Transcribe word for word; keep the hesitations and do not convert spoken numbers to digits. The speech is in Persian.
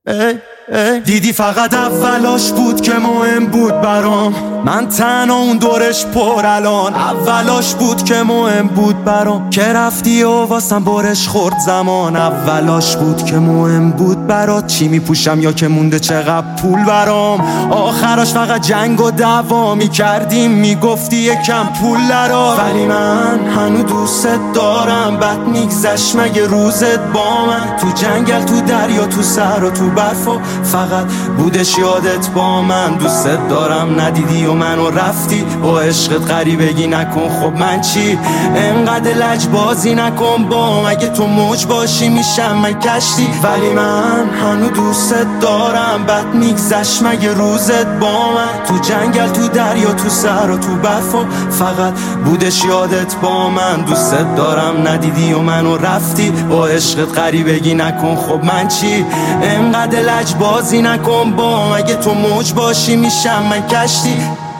ای ای دیدی فقط اولاش بود که مهم بود برام، من تنها اون دورش پر الان. اولاش بود که مهم بود برام، که رفتی و واسم برش خورد زمان. اولاش بود که مهم بود برات، چی میپوشم یا که مونده چقدر پول برام. آخراش فقط جنگ و دعوا میکردیم، میگفتی یکم پول لرا. ولی من هنو دوست دارم، بد میگذشت مگه روزت با من. تو جنگل تو دریا تو سر و تو برف و فقط بودش یادت با من. دوست دارم ندیدی و منو رفتی، با عشقت غریبگی نکن. خب من چی؟ انقدر لجبازی نکن با، مگه تو موج باشی میشم من کشتی. ولی من هنو دوست دارم، بد میگذشت مگه روزت با من. تو جنگل تو دریا تو سر و تو برف و فقط بودش یادت با من. دوست دارم ندیدی و منو رفتی، با عشقت غریبگی نکن. خب من چی؟ انقدر لجبازی نکن با، مگه تو موج باشی میشم من کشتی.